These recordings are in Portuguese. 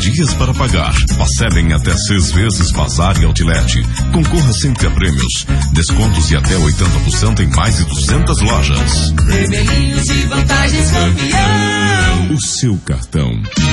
dias para pagar. Parcelem até 6 vezes Bazar e Outlet. Concorra sempre a prêmios. Descontos de até 80% em mais de 200 lojas. Vermelhinhos e vantagens campeão. O seu cartão.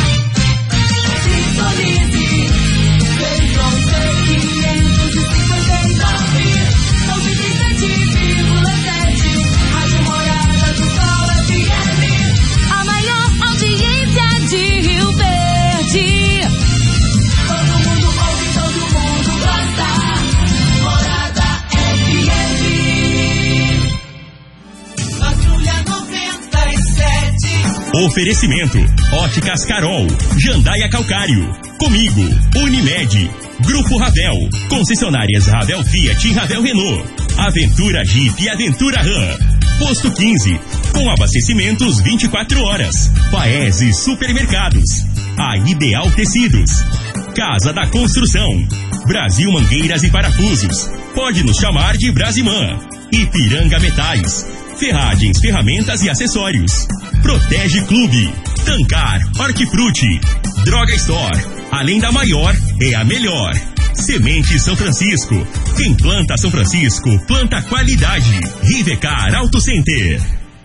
Oferecimento: Óticas Carol, Jandaia Calcário, Comigo, Unimed, Grupo Ravel, concessionárias Ravel Fiat e Ravel Renault, Aventura Jeep e Aventura Ram, Posto 15, com abastecimentos 24 horas, Paese Supermercados, a Ideal Tecidos, Casa da Construção, Brasil Mangueiras e Parafusos, pode nos chamar de Brasimã, Ipiranga Metais, Ferragens, Ferramentas e Acessórios, Protege Clube, Tancar, Hortifruti, Droga Store, além da maior, é a melhor. Semente São Francisco, quem planta São Francisco, planta qualidade. Rivecar Auto Center.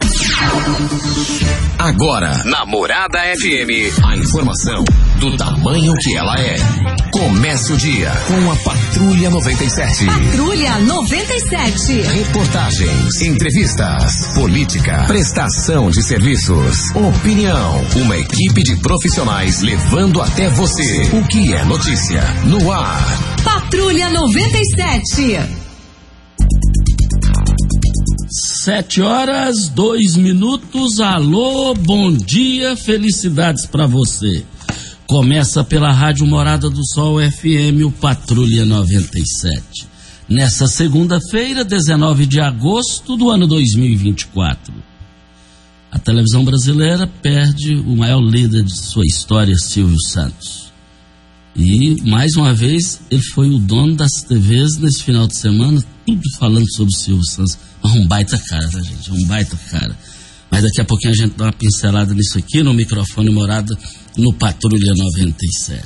Agora, na Morada FM, a informação do tamanho que ela é. Começa o dia com a Patrulha 97. Patrulha 97. Reportagens, entrevistas, política, prestação de serviços, opinião. Uma equipe de profissionais levando até você o que é notícia no ar. Patrulha 97. 7h02. Alô, bom dia, felicidades pra você. Começa pela Rádio Morada do Sol FM, o Patrulha 97. Nessa segunda-feira, 19 de agosto do ano 2024. A televisão brasileira perde o maior líder de sua história, Silvio Santos. E, mais uma vez, ele foi o dono das TVs nesse final de semana, tudo falando sobre o Silvio Santos. Mas um baita cara, tá, gente? Um baita cara. Mas daqui a pouquinho a gente dá uma pincelada nisso aqui no microfone Morada, no Patrulha 97.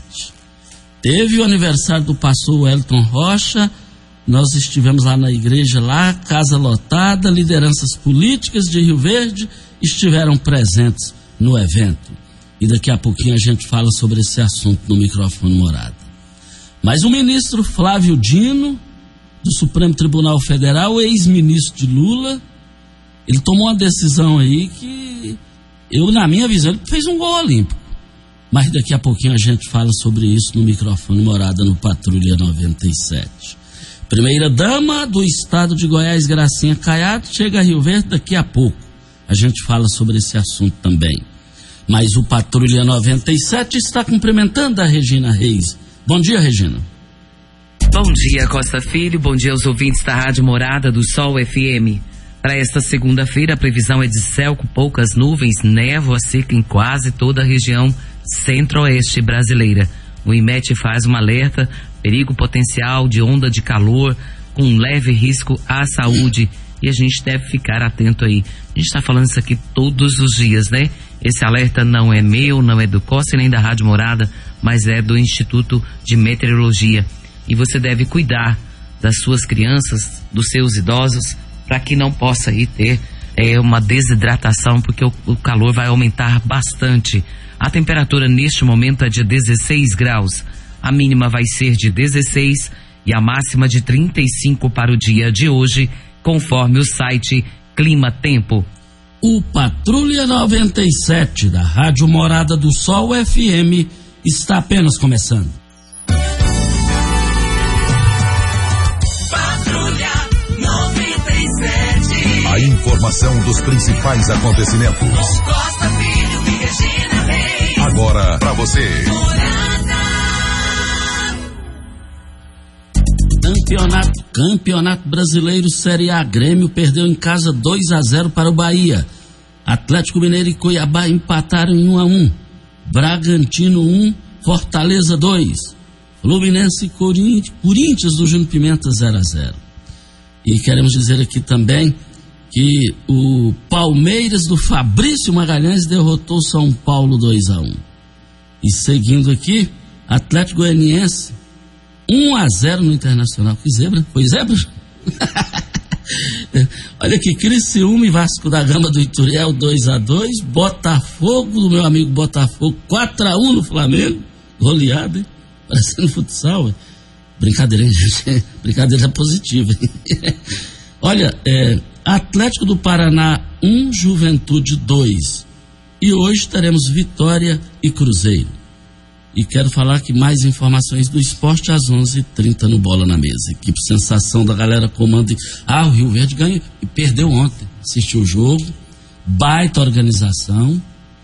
Teve o aniversário do pastor Wellington Rocha, nós estivemos lá na igreja, lá, casa lotada, lideranças políticas de Rio Verde estiveram presentes no evento. E daqui a pouquinho a gente fala sobre esse assunto no microfone Morada. Mas o ministro Flávio Dino, do Supremo Tribunal Federal, ex-ministro de Lula, ele tomou uma decisão aí que, na minha visão, ele fez um gol olímpico. Mas daqui a pouquinho a gente fala sobre isso no microfone Morada, no Patrulha 97. Primeira-dama do estado de Goiás, Gracinha Caiado, chega a Rio Verde daqui a pouco. A gente fala sobre esse assunto também. Mas o Patrulha 97 está cumprimentando a Regina Reis. Bom dia, Regina. Bom dia, Costa Filho. Bom dia aos ouvintes da Rádio Morada do Sol FM. Para esta segunda-feira, a previsão é de céu com poucas nuvens, névoa seca em quase toda a região centro-oeste brasileira. O IMET faz um alerta, perigo potencial de onda de calor, com leve risco à saúde. E a gente deve ficar atento aí. A gente está falando isso aqui todos os dias, né? Esse alerta não é meu, não é do Costa nem da Rádio Morada, mas é do Instituto de Meteorologia. E você deve cuidar das suas crianças, dos seus idosos, para que não possa aí ter uma desidratação, porque o calor vai aumentar bastante. A temperatura neste momento é de 16 graus. A mínima vai ser de 16 e a máxima de 35 para o dia de hoje, conforme o site Clima Tempo. O Patrulha 97 da Rádio Morada do Sol FM está apenas começando. Patrulha 97. A informação dos principais acontecimentos. Costa Filho e Regina Reis. Agora pra você. Campeonato Brasileiro Série A. Grêmio perdeu em casa 2-0 para o Bahia. Atlético Mineiro e Cuiabá empataram em 1-1. Bragantino 1, Fortaleza 2. Fluminense e Corinthians do Júnior Pimenta 0-0. E queremos dizer aqui também que o Palmeiras do Fabrício Magalhães derrotou São Paulo 2-1. E seguindo aqui, Atlético Goianiense 1-0 no Internacional. Que zebra? Foi zebra? Olha aqui, Criciúma e Vasco da Gama do Ituriel 2-2, Botafogo, do meu amigo Botafogo 4-1 no Flamengo, goleada, hein? Parecendo futsal, hein? Brincadeira, hein, gente? Brincadeira positiva, hein? Olha, Atlético do Paraná 1, Juventude 2, e hoje teremos Vitória e Cruzeiro. E quero falar que mais informações do esporte às 11h30 no Bola na Mesa. Equipe Sensação da galera comanda. O Rio Verde ganhou e perdeu ontem. Assistiu o jogo. Baita organização.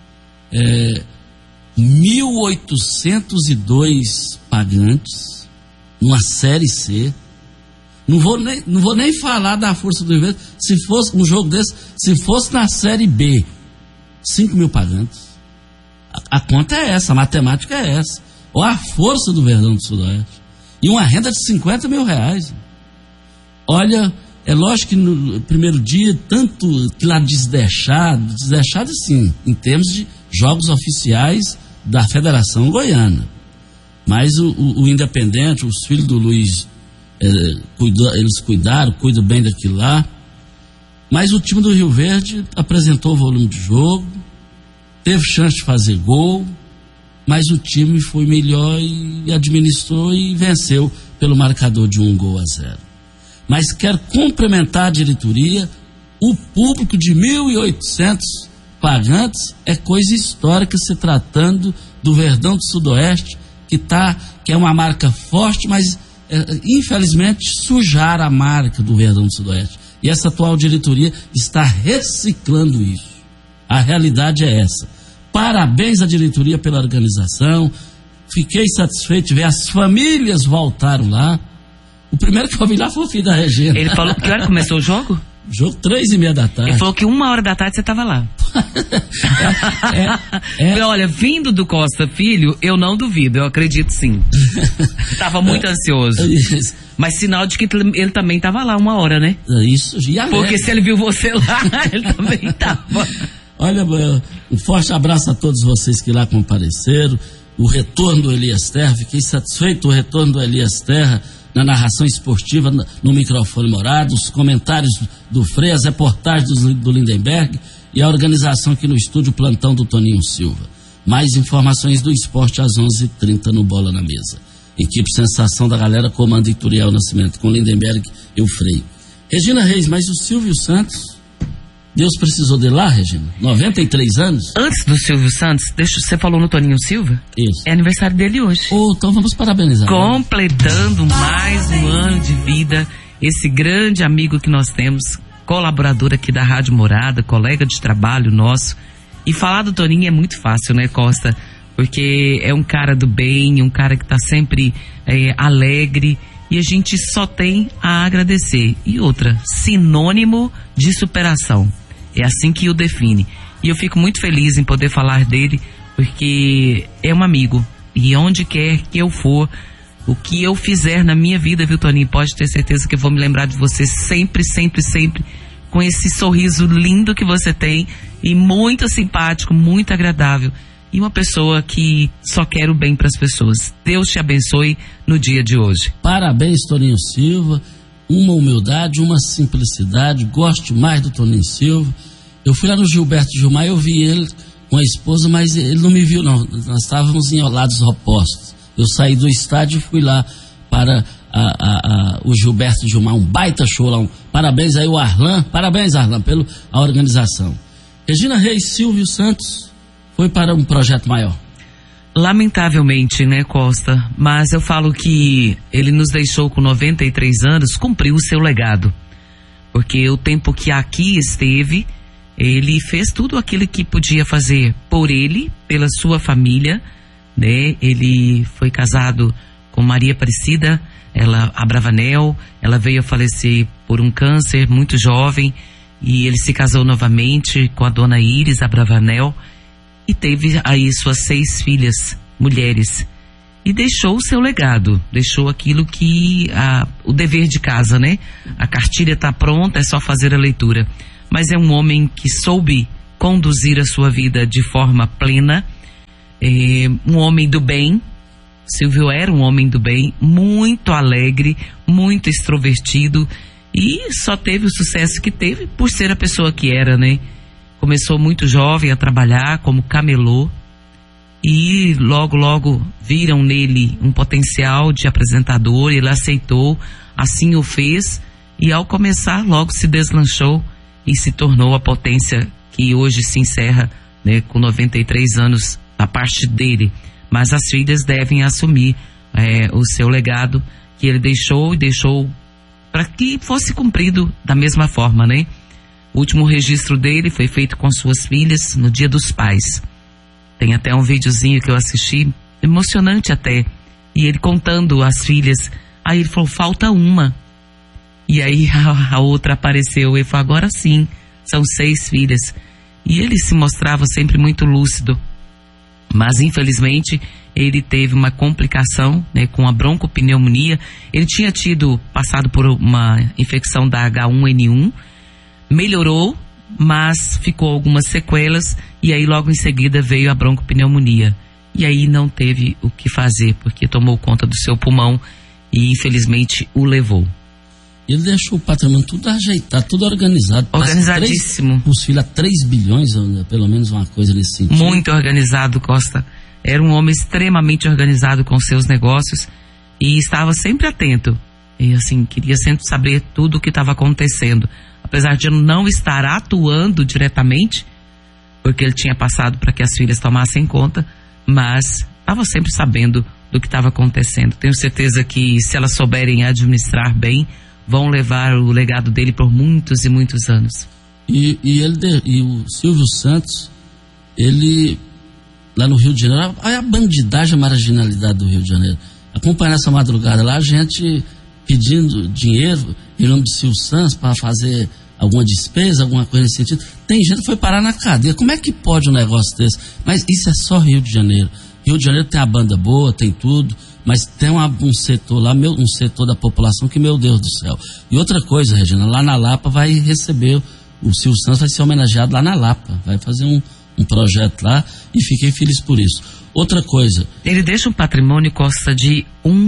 1.802 pagantes numa Série C. Não vou nem falar da força do Rio Verde. Se fosse um jogo desse, se fosse na Série B, 5.000 pagantes. A conta é essa, a matemática é essa. Ou a força do Verdão do Sudoeste. E uma renda de R$50 mil. Olha, é lógico que no primeiro dia, tanto lá desleixado sim, em termos de jogos oficiais da Federação Goiana. Mas o Independente, os filhos do Luiz, eles cuidam bem daquilo lá. Mas o time do Rio Verde apresentou o volume de jogo, teve chance de fazer gol, mas o time foi melhor e administrou e venceu pelo marcador de 1-0. Mas quero cumprimentar a diretoria. O público de 1.800 pagantes é coisa histórica se tratando do Verdão do Sudoeste, que é uma marca forte, mas infelizmente sujaram a marca do Verdão do Sudoeste. E essa atual diretoria está reciclando isso. A realidade é essa. Parabéns à diretoria pela organização. Fiquei satisfeito de ver as famílias voltaram lá. O primeiro que eu vi lá foi o filho da Regina. Ele falou que hora começou o jogo? Jogo 3h30 da tarde. Ele falou que 1h da tarde você estava lá. Olha, vindo do Costa Filho, eu não duvido, eu acredito sim. Tava muito ansioso. Mas sinal de que ele também estava lá 1h, né? Isso, já porque se ele viu você lá, ele também estava. Olha, um forte abraço a todos vocês que lá compareceram. O retorno do Elias Terra, fiquei satisfeito do retorno do Elias Terra na narração esportiva, no microfone Morado, os comentários do Frei, as reportagens do Lindenberg e a organização aqui no estúdio, Plantão do Toninho Silva. Mais informações do esporte às 11h30 no Bola na Mesa. Equipe Sensação da galera comanda Ituriel Nascimento, com Lindenberg e o Frei. Regina Reis, mas o Silvio Santos, Deus precisou dele lá, Regina? 93 anos? Antes do Silvio Santos, você falou no Toninho Silva? Isso. É aniversário dele hoje. Então vamos parabenizar. Completando mais um ano de vida, esse grande amigo que nós temos, colaborador aqui da Rádio Morada, colega de trabalho nosso. E falar do Toninho é muito fácil, né, Costa? Porque é um cara do bem, um cara que tá sempre alegre. E a gente só tem a agradecer. E outra, sinônimo de superação. É assim que o define. E eu fico muito feliz em poder falar dele, porque é um amigo. E onde quer que eu for, o que eu fizer na minha vida, viu, Toninho? Pode ter certeza que eu vou me lembrar de você sempre, sempre, sempre, com esse sorriso lindo que você tem, e muito simpático, muito agradável. E uma pessoa que só quer o bem para as pessoas. Deus te abençoe no dia de hoje. Parabéns, Toninho Silva. Uma humildade, uma simplicidade. Gosto mais do Toninho Silva. Eu fui lá no Gilberto Gilmar, eu vi ele com a esposa, mas ele não me viu, não. Nós estávamos em lados opostos. Eu saí do estádio e fui lá para o Gilberto Gilmar, um baita show lá. Parabéns aí o Arlan. Parabéns, Arlan, pela organização. Regina Reis, Silvio Santos foi para um projeto maior. Lamentavelmente, né, Costa? Mas eu falo que ele nos deixou com 93 anos, cumpriu o seu legado. Porque o tempo que aqui esteve, ele fez tudo aquilo que podia fazer por ele, pela sua família, né? Ele foi casado com Maria Aparecida, ela Abravanel, ela veio a falecer por um câncer muito jovem, e ele se casou novamente com a dona Iris Abravanel, e teve aí suas 6 filhas, mulheres, e deixou o seu legado, deixou aquilo que, o dever de casa, né? A cartilha está pronta, é só fazer a leitura. Mas é um homem que soube conduzir a sua vida de forma plena, um homem do bem. Silvio era um homem do bem, muito alegre, muito extrovertido, e só teve o sucesso que teve por ser a pessoa que era, né? Começou muito jovem a trabalhar como camelô, e logo viram nele um potencial de apresentador. Ele aceitou, assim o fez, e ao começar logo se deslanchou e se tornou a potência que hoje se encerra, né, com 93 anos da parte dele. Mas as filhas devem assumir o seu legado que ele deixou, e deixou para que fosse cumprido da mesma forma, né? O último registro dele foi feito com suas filhas no Dia dos Pais. Tem até um videozinho que eu assisti, emocionante até, e ele contando as filhas. Aí ele falou, falta uma. E aí a outra apareceu, e falou, agora sim, são 6 filhas. E ele se mostrava sempre muito lúcido. Mas infelizmente ele teve uma complicação, né, com a broncopneumonia. Ele tinha passado por uma infecção da H1N1, melhorou, mas ficou algumas sequelas, e aí logo em seguida veio a broncopneumonia. E aí não teve o que fazer, porque tomou conta do seu pulmão e infelizmente o levou. Ele deixou o patrimônio tudo ajeitado, tudo organizado. Organizadíssimo. Os filhos a 3 bilhões, pelo menos uma coisa nesse sentido. Muito organizado, Costa. Era um homem extremamente organizado com seus negócios e estava sempre atento. E assim, queria sempre saber tudo o que estava acontecendo. Apesar de não estar atuando diretamente, porque ele tinha passado para que as filhas tomassem conta, mas estava sempre sabendo do que estava acontecendo. Tenho certeza que se elas souberem administrar bem, vão levar o legado dele por muitos e muitos anos. E o Silvio Santos, ele, lá no Rio de Janeiro, olha a bandidagem, a marginalidade do Rio de Janeiro. Acompanhando essa madrugada lá, a gente pedindo dinheiro em nome do Silvio Santos para fazer alguma despesa, alguma coisa nesse sentido. Tem gente que foi parar na cadeia. Como é que pode um negócio desse? Mas isso é só Rio de Janeiro. Rio de Janeiro tem a banda boa, tem tudo, mas tem um setor lá, um setor da população que, meu Deus do céu. E outra coisa, Regina, lá na Lapa vai receber, o Silvio Santos vai ser homenageado lá na Lapa, vai fazer um projeto lá, e fiquei feliz por isso. Outra coisa... Ele deixa um patrimônio, Costa, de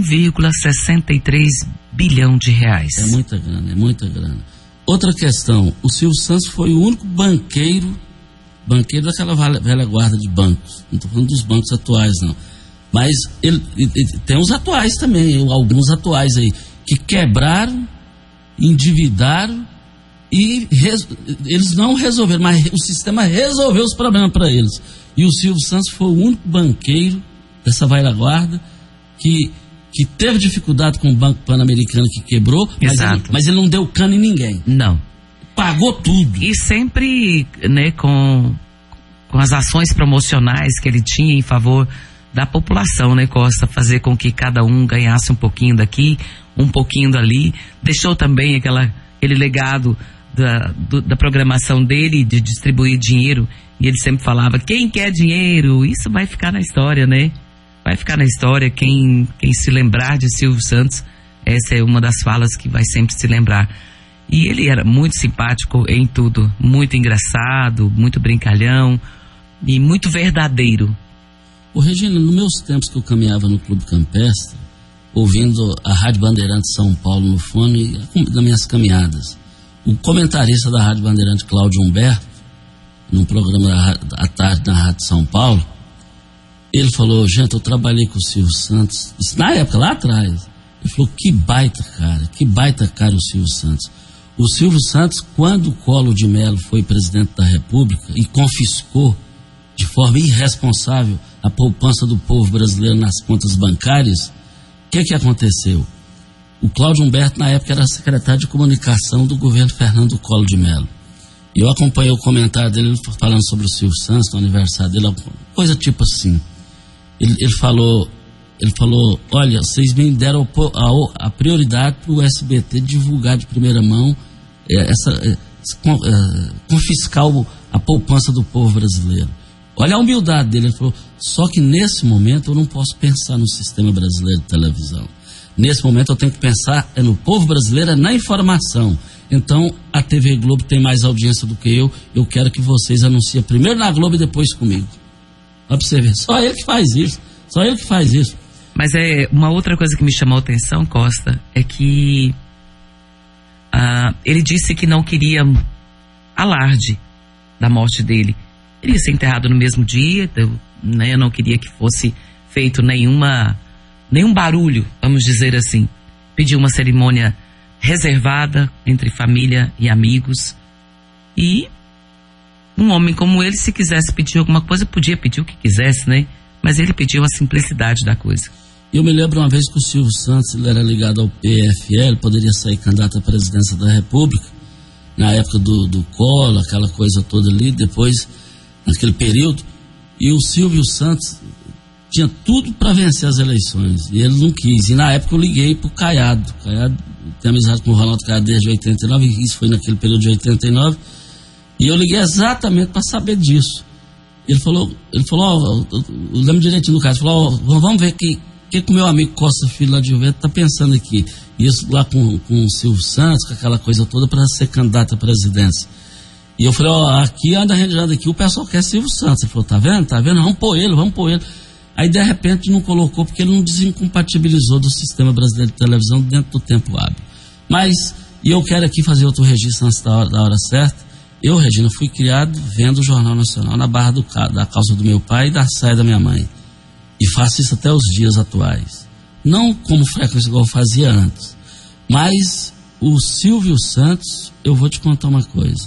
1,63 bilhão de reais. É muita grana, é muita grana. Outra questão, o Silvio Santos foi o único banqueiro daquela velha guarda de bancos. Não estou falando dos bancos atuais, não. Mas ele tem os atuais também, alguns atuais aí, que quebraram, endividaram e eles não resolveram, mas o sistema resolveu os problemas para eles. E o Silvio Santos foi o único banqueiro dessa velha guarda que teve dificuldade com o Banco Pan-Americano, que quebrou, mas ele não deu cano em ninguém. Não. Pagou tudo. E sempre, né, com as ações promocionais que ele tinha em favor da população, né, Costa? Fazer com que cada um ganhasse um pouquinho daqui, um pouquinho dali. Deixou também aquele legado da programação dele de distribuir dinheiro. E ele sempre falava, quem quer dinheiro? Isso vai ficar na história, né? Vai ficar na história. Quem se lembrar de Silvio Santos, essa é uma das falas que vai sempre se lembrar. E ele era muito simpático em tudo, muito engraçado, muito brincalhão e muito verdadeiro. Ô Regina, nos meus tempos que eu caminhava no Clube Campestre, ouvindo a Rádio Bandeirante São Paulo no fone, nas minhas caminhadas, o comentarista da Rádio Bandeirante, Cláudio Humberto, num programa à tarde na Rádio São Paulo, ele falou, gente, eu trabalhei com o Silvio Santos, isso na época, lá atrás. Ele falou, que baita cara o Silvio Santos. O Silvio Santos, quando o Collor de Mello foi presidente da República e confiscou de forma irresponsável a poupança do povo brasileiro nas contas bancárias, o que aconteceu? O Cláudio Humberto, na época, era secretário de comunicação do governo Fernando Collor de Mello. E eu acompanhei o comentário dele falando sobre o Silvio Santos, no aniversário dele, coisa tipo assim. Ele falou, olha, vocês me deram a prioridade para o SBT divulgar de primeira mão, confiscar a poupança do povo brasileiro. Olha a humildade dele. Ele falou, só que nesse momento eu não posso pensar no sistema brasileiro de televisão. Nesse momento eu tenho que pensar no povo brasileiro, na informação. Então a TV Globo tem mais audiência do que eu quero que vocês anunciem primeiro na Globo e depois comigo. Olha pra você ver. Só ele que faz isso. Mas uma outra coisa que me chamou a atenção, Costa, é que ele disse que não queria alarde da morte dele. Ele ia ser enterrado no mesmo dia, né? Eu não queria que fosse feito nenhum barulho, vamos dizer assim. Pediu uma cerimônia reservada entre família e amigos. E um homem como ele, se quisesse pedir alguma coisa, podia pedir o que quisesse, né? Mas ele pediu a simplicidade da coisa. Eu me lembro uma vez que o Silvio Santos, ele era ligado ao PFL, poderia sair candidato à presidência da República, na época do Collor, aquela coisa toda ali, depois, naquele período, e o Silvio Santos tinha tudo para vencer as eleições, e ele não quis. E na época eu liguei pro Caiado. Caiado tem amizade com o Ronaldo Caiado desde 89, e isso foi naquele período de 89, e eu liguei exatamente para saber disso. Ele falou, eu lembro direitinho do caso, falou, vamos ver que o meu amigo Costa Filho lá de Rio Verde tá pensando aqui. Isso lá com o Silvio Santos, com aquela coisa toda para ser candidato à presidência. E eu falei, aqui anda aqui, o pessoal quer Silvio Santos. Ele falou, tá vendo? Vamos pôr ele. Aí de repente não colocou, porque ele não desincompatibilizou do sistema brasileiro de televisão dentro do tempo hábil. Mas, e eu quero aqui fazer outro registro antes da hora certa. Eu, Regina, fui criado vendo o Jornal Nacional na barra da calça do meu pai e da saia da minha mãe. E faço isso até os dias atuais. Não como frequência igual eu fazia antes. Mas o Silvio Santos, eu vou te contar uma coisa.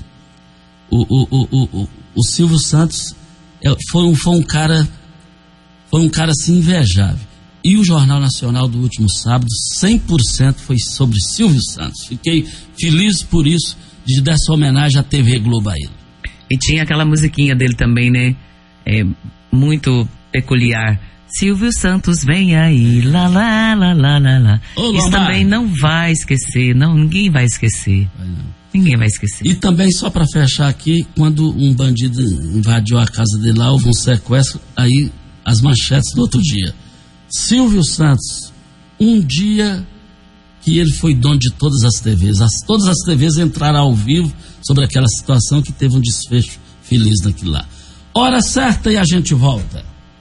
O Silvio Santos foi um cara assim invejável. E o Jornal Nacional do último sábado, 100% foi sobre Silvio Santos. Fiquei feliz por isso, de dar essa homenagem à TV Globo a ele. E tinha aquela musiquinha dele também, né? Muito peculiar. Silvio Santos vem aí, lá, lá, lá, lá, lá, lá. Isso também não vai esquecer, ninguém vai esquecer. Ninguém vai esquecer. E também, só para fechar aqui, quando um bandido invadiu a casa dele lá, houve um sequestro, aí as manchetes do outro dia. Silvio Santos, um dia que ele foi dono de todas as TVs. Todas as TVs entraram ao vivo sobre aquela situação que teve um desfecho feliz naquilo lá. Hora certa e a gente volta.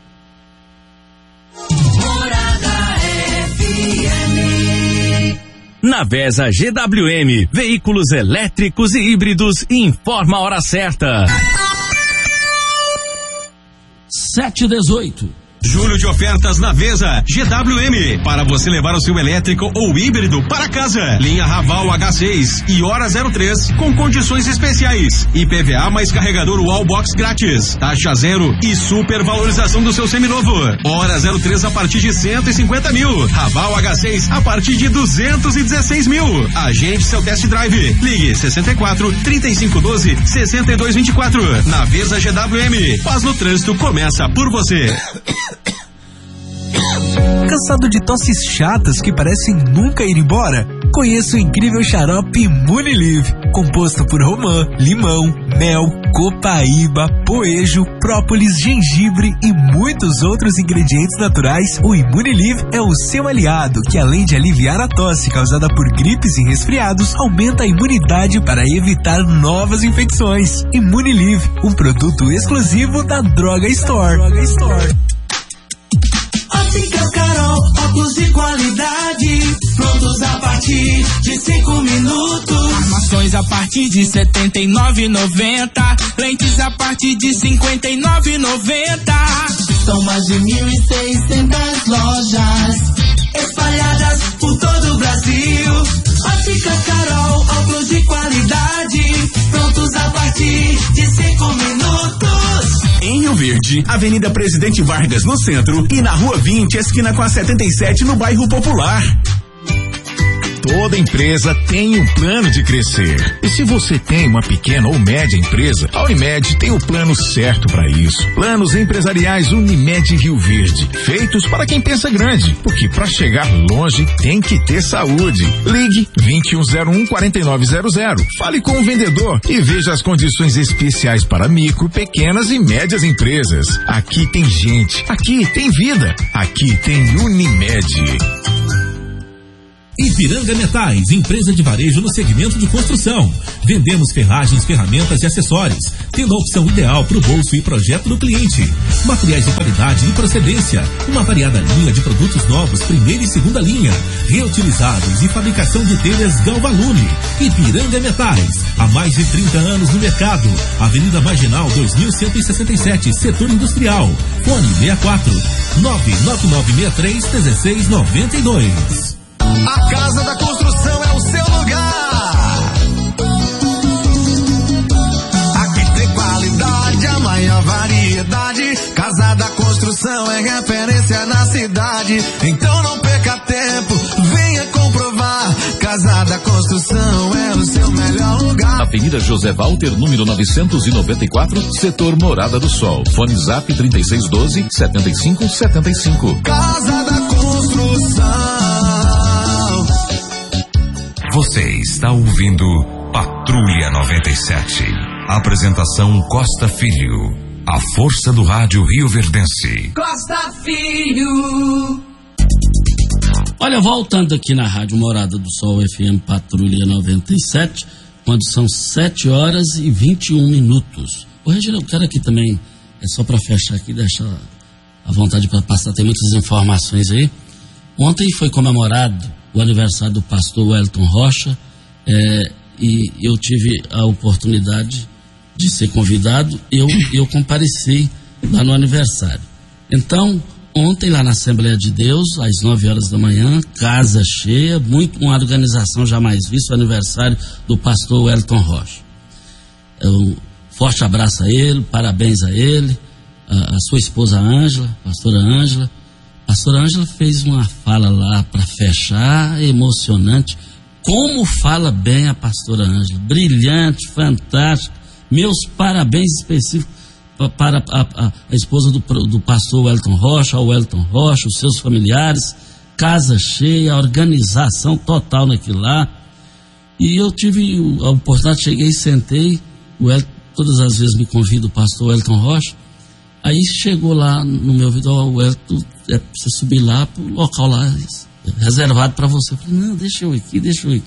Na Vesa GWM, veículos elétricos e híbridos, informa a hora certa. 7h18. Julho de ofertas na Vesa GWM, para você levar o seu elétrico ou híbrido para casa. Linha Raval H6 e Hora 03 com condições especiais. IPVA mais carregador Wallbox grátis. Taxa zero e supervalorização do seu seminovo. Hora 03 a partir de 150 mil. Raval H6 a partir de 216 mil. Agende seu test drive. Ligue 64 3512 6224. Na Vesa GWM. Paz no trânsito começa por você. Cansado de tosses chatas que parecem nunca ir embora? Conheça o incrível xarope Imunilive, composto por romã, limão, mel, copaíba, poejo, própolis, gengibre e muitos outros ingredientes naturais. O Imunilive é o seu aliado, que além de aliviar a tosse causada por gripes e resfriados, aumenta a imunidade para evitar novas infecções. Imunilive, um produto exclusivo da Droga Store. Ótica Carol, óculos de qualidade, prontos a partir de 5 minutos. Armações a partir de R$ 79,90, lentes a partir de R$ 59,90. São mais de 1.600 lojas espalhadas por todo o Brasil. Ótica Carol, óculos de qualidade, prontos a partir de 5 minutos. Em Rio Verde, Avenida Presidente Vargas no centro e na Rua 20, esquina com a 77 no bairro Popular. Toda empresa tem um plano de crescer. E se você tem uma pequena ou média empresa, a Unimed tem o plano certo para isso. Planos empresariais Unimed Rio Verde, feitos para quem pensa grande, porque para chegar longe tem que ter saúde. Ligue 2101-4900. Fale com o vendedor e veja as condições especiais para micro, pequenas e médias empresas. Aqui tem gente, aqui tem vida, aqui tem Unimed. Ipiranga Metais, empresa de varejo no segmento de construção. Vendemos ferragens, ferramentas e acessórios, tendo a opção ideal para o bolso e projeto do cliente. Materiais de qualidade e procedência, uma variada linha de produtos novos, primeira e segunda linha, reutilizáveis e fabricação de telhas Galvalume. Ipiranga Metais, há mais de 30 anos no mercado. Avenida Marginal 2167, Setor Industrial. Fone 64 99963-1692. A Casa da Construção é o seu lugar. Aqui tem qualidade, a maior variedade. Casa da Construção é referência na cidade. Então não perca tempo, venha comprovar. Casa da Construção é o seu melhor lugar. Avenida José Walter, número 994, Setor Morada do Sol. Fone Zap 3612-7575. Casa da Construção. Você está ouvindo Patrulha 97. Apresentação Costa Filho. A força do rádio rioverdense. Costa Filho. Olha, voltando aqui na Rádio Morada do Sol FM Patrulha 97, quando são 7 horas e 21 minutos. Ô, Regina, eu quero aqui também, é só para fechar aqui, deixar à vontade para passar, tem muitas informações aí. Ontem foi comemorado o aniversário do pastor Wellington Rocha, e eu tive a oportunidade de ser convidado, eu compareci lá no aniversário. Então, ontem lá na Assembleia de Deus, às 9 horas da manhã, casa cheia, uma organização jamais vista, o aniversário do pastor Wellington Rocha. Forte abraço a ele, parabéns a ele, a sua esposa Ângela, pastora Ângela. A pastora Ângela fez uma fala lá para fechar, emocionante. Como fala bem a pastora Ângela, brilhante, fantástica. Meus parabéns específicos para a esposa do pastor Wellington Rocha, ao Wellington Rocha, os seus familiares, casa cheia, organização total naquilo lá. E eu tive a oportunidade, cheguei e sentei, todas as vezes me convida o pastor Wellington Rocha. Aí chegou lá no meu ouvido, Wellington, você subir lá pro local lá reservado para você. Eu falei, não, deixa eu aqui.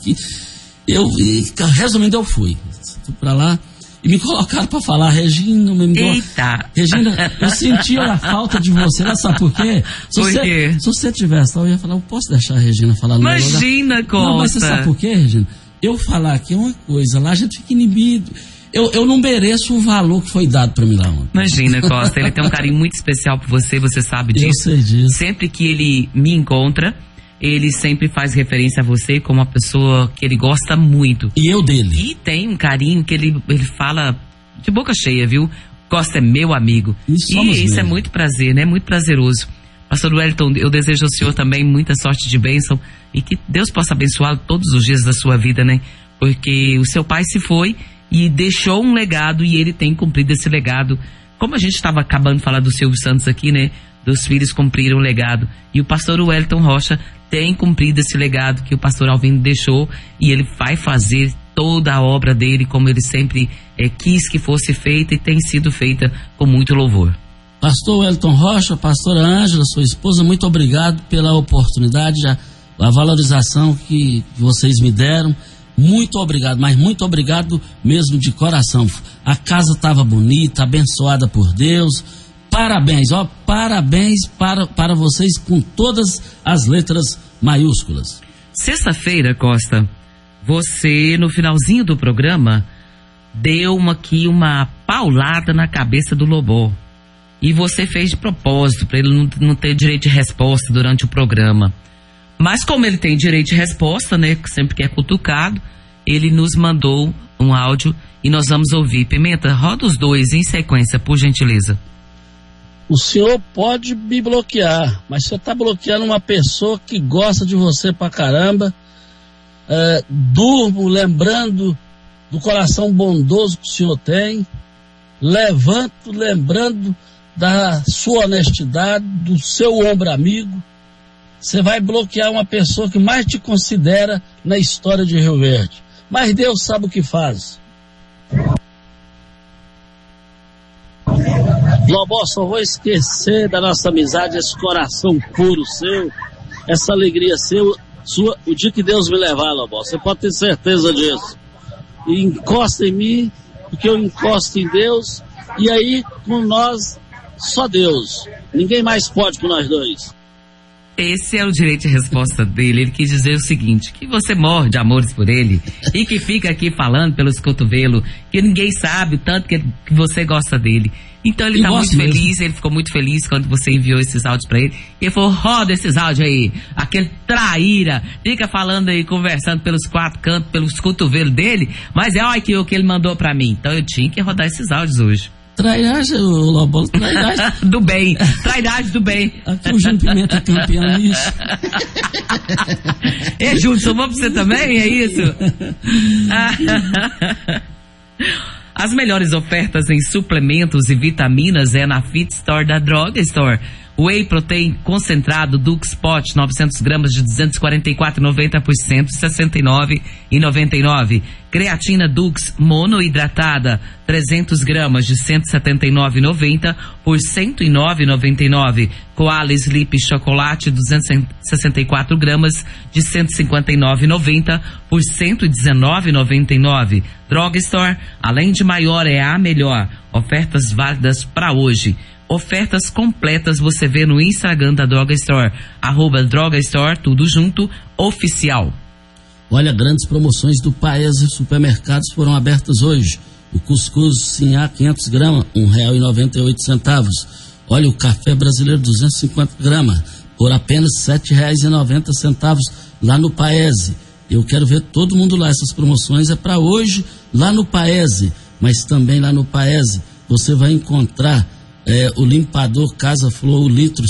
Resumindo, eu fui para lá e me colocaram para falar, Regina, Eita! Regina, eu senti a falta de você, lá, sabe por quê? Se você tivesse lá, eu ia falar, eu posso deixar a Regina falar no meu lugar? Imagina, Costa! Não, mas você sabe por quê, Regina? Eu falar aqui é uma coisa, lá a gente fica inibido. Eu não mereço o valor que foi dado pra mim lá ontem. Imagina, Costa, ele tem um carinho muito especial por você sabe disso. Eu sei disso. Sempre que ele me encontra, ele sempre faz referência a você como uma pessoa que ele gosta muito. E eu dele. E tem um carinho que ele fala de boca cheia, viu? Costa é meu amigo. E isso é muito prazer, né? Muito prazeroso. Pastor Wellington, eu desejo ao senhor também muita sorte de bênção e que Deus possa abençoá-lo todos os dias da sua vida, né? Porque o seu pai se foi e deixou um legado e ele tem cumprido esse legado. Como a gente estava acabando de falar do Silvio Santos aqui, né? Dos filhos cumpriram o legado. E o pastor Wellington Rocha tem cumprido esse legado que o pastor Alvino deixou e ele vai fazer toda a obra dele como ele sempre quis que fosse feita e tem sido feita com muito louvor. Pastor Wellington Rocha, pastora Ângela, sua esposa, muito obrigado pela oportunidade, a valorização que vocês me deram. Muito obrigado, mas muito obrigado mesmo de coração. A casa estava bonita, abençoada por Deus. Parabéns, parabéns para vocês com todas as letras maiúsculas. Sexta-feira, Costa, você no finalzinho do programa deu uma paulada na cabeça do Lobó. E você fez de propósito, para ele não ter direito de resposta durante o programa. Mas como ele tem direito de resposta, né, sempre que é cutucado, ele nos mandou um áudio e nós vamos ouvir. Pimenta, roda os dois em sequência, por gentileza. O senhor pode me bloquear, mas você está bloqueando uma pessoa que gosta de você pra caramba. Durmo lembrando do coração bondoso que o senhor tem. Levanto lembrando da sua honestidade, do seu ombro amigo. Você vai bloquear uma pessoa que mais te considera na história de Rio Verde. Mas Deus sabe o que faz. Lobó, só vou esquecer da nossa amizade, esse coração puro seu, essa alegria o dia que Deus me levar, Lobão, você pode ter certeza disso. E encosta em mim, porque eu encosto em Deus, e aí com nós, só Deus. Ninguém mais pode com nós dois. Esse é o direito de resposta dele. Ele quis dizer o seguinte, que você morre de amores por ele e que fica aqui falando pelos cotovelos, que ninguém sabe o tanto que você gosta dele. Então ele tá muito feliz, ele ficou muito feliz quando você enviou esses áudios pra ele. E ele falou, roda esses áudios aí, aquele traíra, fica falando aí, conversando pelos quatro cantos, pelos cotovelos dele, mas é olha o que ele mandou pra mim. Então eu tinha que rodar esses áudios hoje. Trairagem, Lobão, trairagem. Do bem, trairagem do bem. Aqui o Júnior Pimenta é campeão nisso. Júnior, somou pra você também, é isso? As melhores ofertas em suplementos e vitaminas é na Fit Store da Droga Store. Whey Protein concentrado Dux Pot 900 gramas de 244,90 por 169,99. Creatina Dux monohidratada 300 gramas de 179,90 por 109,99. Koala Sleep Chocolate 264 gramas de 159,90 por 119,99. Droga Store, além de maior é a melhor. Ofertas válidas para hoje. Ofertas completas você vê no Instagram da Droga Store, @Droga Store, tudo junto, oficial. Olha, grandes promoções do Paese Supermercados foram abertas hoje. O cuscuz Sinhá 500 gramas, R$1,98. Olha, o café brasileiro 250 gramas, por apenas R$7,90 lá no Paese. Eu quero ver todo mundo lá, essas promoções é para hoje lá no Paese, mas também lá no Paese você vai encontrar o limpador Casa Flor, o litro,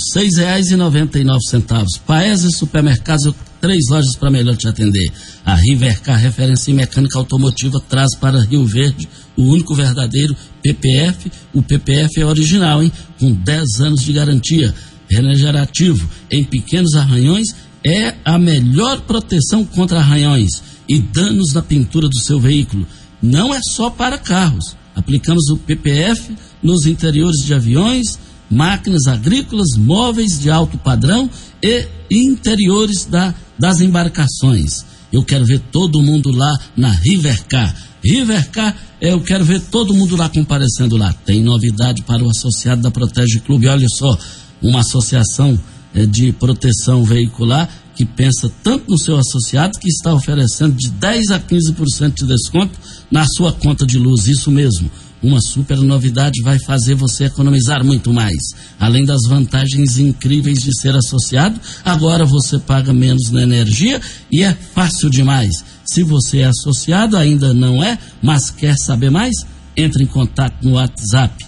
R$6,99. Paese Supermercados, 3 lojas para melhor te atender. A Rivercar, referência em mecânica automotiva, traz para Rio Verde o único verdadeiro PPF. O PPF é original, hein? Com 10 anos de garantia. Regenerativo em pequenos arranhões é a melhor proteção contra arranhões e danos na pintura do seu veículo. Não é só para carros. Aplicamos o PPF nos interiores de aviões, máquinas agrícolas, móveis de alto padrão e interiores das embarcações. Eu quero ver todo mundo lá na Rivercar. Rivercar, eu quero ver todo mundo lá comparecendo lá. Tem novidade para o associado da Protege Clube. Olha só, uma associação de proteção veicular que pensa tanto no seu associado que está oferecendo de 10% a 15% de desconto na sua conta de luz. Isso mesmo. Uma super novidade vai fazer você economizar muito mais. Além das vantagens incríveis de ser associado, agora você paga menos na energia e é fácil demais. Se você é associado, ainda não é, mas quer saber mais? Entre em contato no WhatsApp.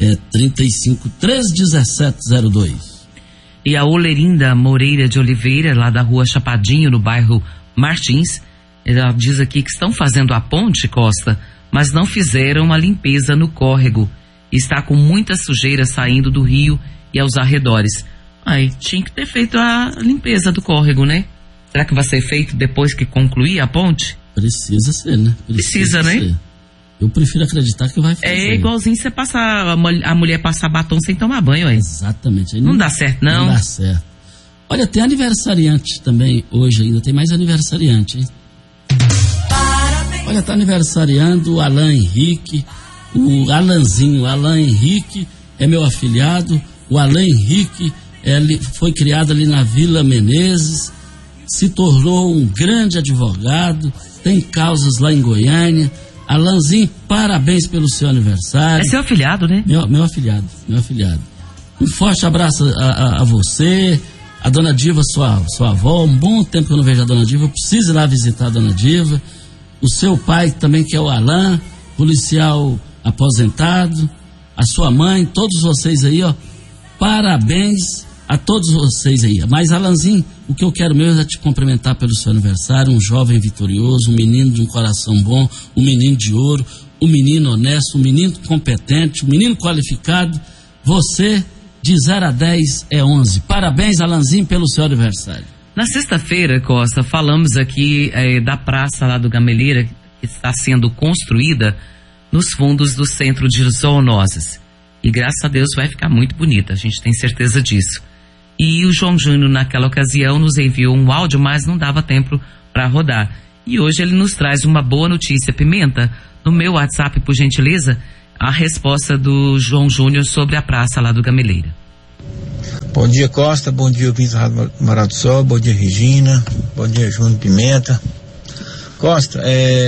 35-31702. E a Olerinda Moreira de Oliveira, lá da rua Chapadinho, no bairro Martins, ela diz aqui que estão fazendo a ponte, Costa, mas não fizeram a limpeza no córrego. Está com muita sujeira saindo do rio e aos arredores. Tinha que ter feito a limpeza do córrego, né? Será que vai ser feito depois que concluir a ponte? Precisa ser, né? Precisa, né? Ser. Eu prefiro acreditar que vai fazer. É igualzinho você passar, a mulher passar batom sem tomar banho, hein? Exatamente. Aí não dá certo, não? Não dá certo. Olha, tem aniversariante também hoje ainda, tem mais aniversariante, hein? Olha, tá aniversariando o Alain Henrique, o Alanzinho. O Alain Henrique é meu afilhado. O Alain Henrique foi criado ali na Vila Menezes, se tornou um grande advogado, tem causas lá em Goiânia. Alanzinho, parabéns pelo seu aniversário. É seu afilhado, né? Meu afilhado. Um forte abraço a você, a Dona Diva, sua avó. Um bom tempo que eu não vejo a Dona Diva, eu preciso ir lá visitar a Dona Diva. O seu pai também, que é o Alain, policial aposentado, a sua mãe, todos vocês aí, ó, parabéns a todos vocês aí. Mas, Alanzinho, o que eu quero mesmo é te cumprimentar pelo seu aniversário, um jovem vitorioso, um menino de um coração bom, um menino de ouro, um menino honesto, um menino competente, um menino qualificado. Você, de 0 a 10, é 11. Parabéns, Alanzinho, pelo seu aniversário. Na sexta-feira, Costa, falamos aqui da praça lá do Gameleira, que está sendo construída nos fundos do Centro de Zoonoses. E graças a Deus vai ficar muito bonita, a gente tem certeza disso. E o João Júnior, naquela ocasião, nos enviou um áudio, mas não dava tempo para rodar. E hoje ele nos traz uma boa notícia. Pimenta, no meu WhatsApp, por gentileza, a resposta do João Júnior sobre a praça lá do Gameleira. Bom dia, Costa. Bom dia, ouvintes da Rádio Morada do Sol. Bom dia, Regina. Bom dia, Júnior Pimenta. Costa,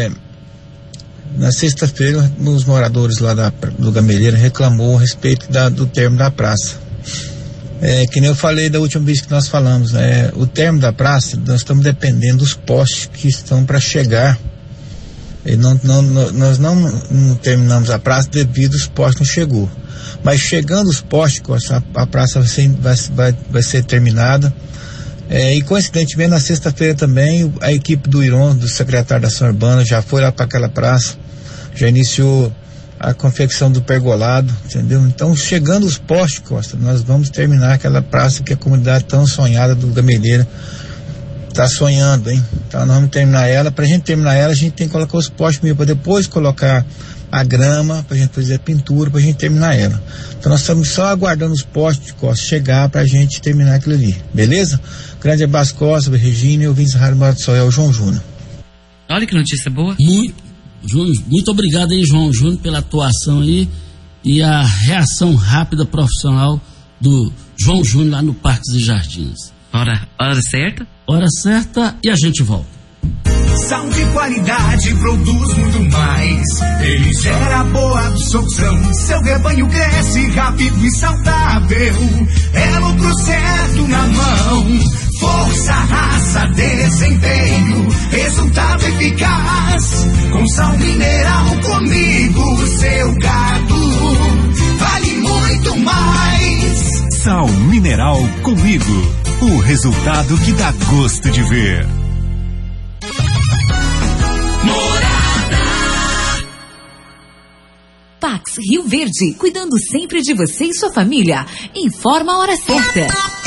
na sexta-feira, os moradores lá do Gameleira reclamou a respeito do término da praça. Que nem eu falei da última vez que nós falamos, o término da praça, nós estamos dependendo dos postes que estão para chegar. E nós não terminamos a praça devido aos postes não chegou. Mas chegando os postes, a praça vai ser terminada. E coincidentemente na sexta-feira também a equipe do Iron, do secretário da ação urbana, já foi lá para aquela praça, já iniciou a confecção do pergolado, entendeu? Então, chegando os postes, Costa, nós vamos terminar aquela praça que a comunidade tão sonhada do Gameleira tá sonhando, hein? Então nós vamos terminar ela. Pra gente terminar ela, a gente tem que colocar os postes mesmo, para depois colocar a grama, pra gente fazer a pintura, pra gente terminar ela. Então nós estamos só aguardando os postes, Costa, chegar pra gente terminar aquilo ali, beleza? Grande abraço, Costa, Regina, e ouvintes da Rádio Morada do Sol, é o João Júnior. Olha que notícia boa. Muito obrigado aí, João Júnior, pela atuação aí e a reação rápida profissional do João Júnior lá no Parques e Jardins. Hora certa? Hora certa e a gente volta. Sal de qualidade produz muito mais. Ele gera boa absorção. Seu rebanho cresce rápido e saudável. É lucro certo na mão. Força, raça, desempenho. Resultado eficaz. Com sal mineral comigo, seu gado vale muito mais. Sal mineral comigo. O resultado que dá gosto de ver. Pax Rio Verde, cuidando sempre de você e sua família. Informa a hora certa.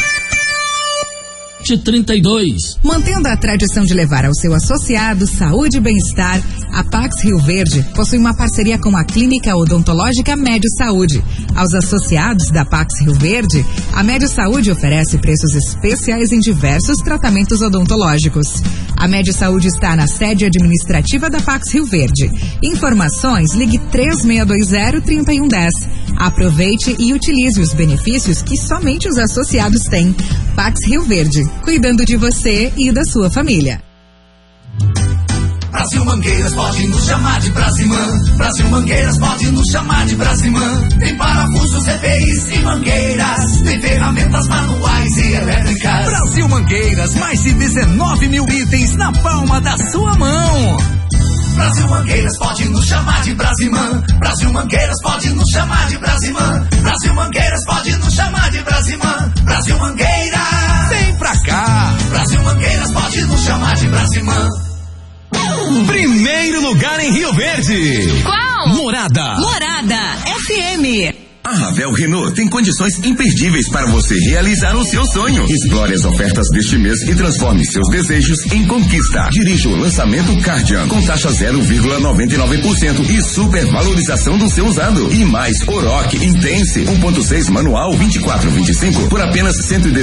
32. Mantendo a tradição de levar ao seu associado saúde e bem-estar, a Pax Rio Verde possui uma parceria com a Clínica Odontológica Médio Saúde. Aos associados da Pax Rio Verde, a Médio Saúde oferece preços especiais em diversos tratamentos odontológicos. A Médio Saúde está na sede administrativa da Pax Rio Verde. Informações, ligue 3620-3110. Aproveite e utilize os benefícios que somente os associados têm. Pax Rio Verde, cuidando de você e da sua família. Brasil Mangueiras pode nos chamar de Brasimã. Brasil Mangueiras pode nos chamar de Brasimã. Tem parafusos, EPIs e mangueiras. Tem ferramentas manuais e elétricas. Brasil Mangueiras, mais de 19 mil itens na palma da sua mão. Brasil Mangueiras pode nos chamar de Brasimã. Brasil Mangueiras pode nos chamar de Brasimã. Brasil Mangueiras pode nos chamar de Brasimã. Brasil Mangueiras, vem pra cá. Brasil Mangueiras pode nos chamar de Brasimã. Primeiro lugar em Rio Verde. Qual? Morada FM. A Ravel Renault tem condições imperdíveis para você realizar o seu sonho. Explore as ofertas deste mês e transforme seus desejos em conquista. Dirija o lançamento Cardian com taxa 0,99% e supervalorização do seu usado. E mais Oroch Intense 1.6 manual 2425 por apenas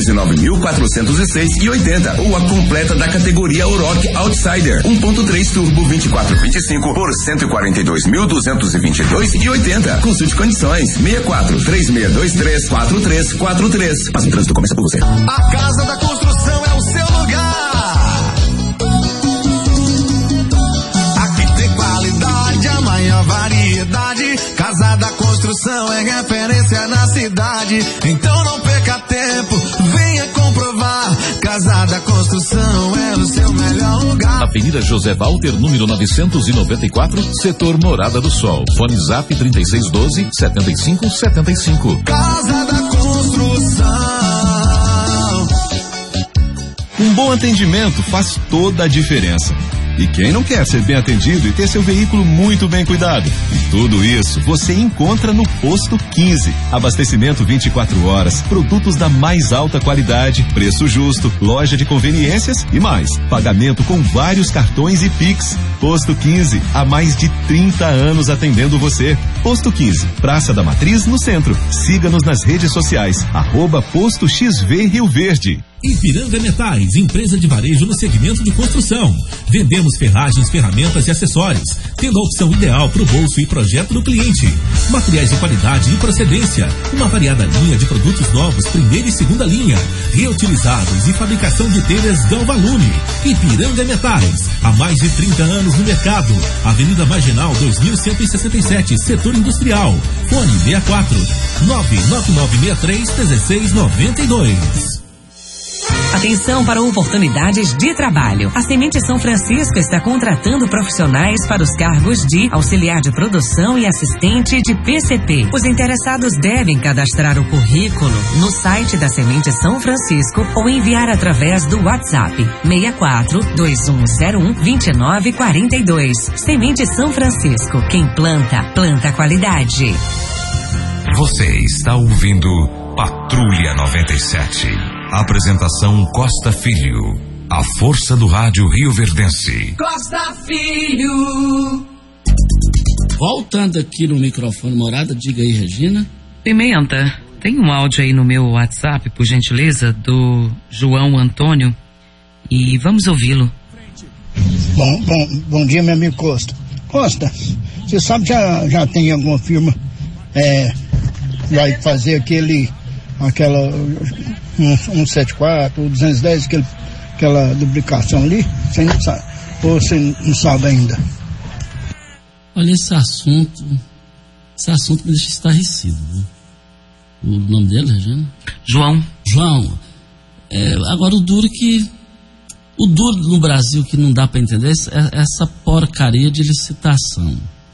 119.406,80 ou a completa da categoria Oroch Outsider 1.3 turbo 2425 por 142.222,80. Consulte condições. 34-3623-4343. Mas o trânsito começa por você. A Casa da Construção é o seu lugar. Aqui tem qualidade, a maior variedade. Casa da Construção é referência na cidade. Então não perca tempo, venha comprovar. Casa da Construção é o seu melhor lugar. Avenida José Walter, número 994, setor Morada do Sol. Fone Zap 3612-7575. Casa da Construção. Um bom atendimento faz toda a diferença. E quem não quer ser bem atendido e ter seu veículo muito bem cuidado? E tudo isso você encontra no Posto 15. Abastecimento 24 horas, produtos da mais alta qualidade, preço justo, loja de conveniências e mais. Pagamento com vários cartões e Pix. Posto 15, há mais de 30 anos atendendo você. Posto 15, Praça da Matriz, no centro. Siga-nos nas redes sociais, @Posto XV Rio Verde. Ipiranga Metais, empresa de varejo no segmento de construção. Vendemos ferragens, ferramentas e acessórios, tendo a opção ideal para o bolso e projeto do cliente. Materiais de qualidade e procedência, uma variada linha de produtos novos, primeira e segunda linha, reutilizados e fabricação de telhas Galvalume. Ipiranga Metais, há mais de 30 anos no mercado. Avenida Marginal 2167, Setor Industrial. Fone 64 99963 1692. Atenção para oportunidades de trabalho. A Semente São Francisco está contratando profissionais para os cargos de auxiliar de produção e assistente de PCP. Os interessados devem cadastrar o currículo no site da Semente São Francisco ou enviar através do WhatsApp 64 2101 2942. Semente São Francisco. Quem planta, planta qualidade. Você está ouvindo Patrulha 97. Apresentação Costa Filho. A força do rádio rioverdense. Costa Filho. Voltando aqui no microfone Morada, diga aí, Regina. Pimenta, tem um áudio aí no meu WhatsApp, por gentileza, do João Antônio, e vamos ouvi-lo. Bom dia, meu amigo Costa. Costa, você sabe que já tem alguma firma vai fazer aquela 174, 210, aquela duplicação ali? Você não sabe? Ou você não sabe ainda? Olha, esse assunto me deixa estarrecido, né? O nome dele, Regina? João. Agora o duro no Brasil que não dá para entender é essa porcaria de licitação.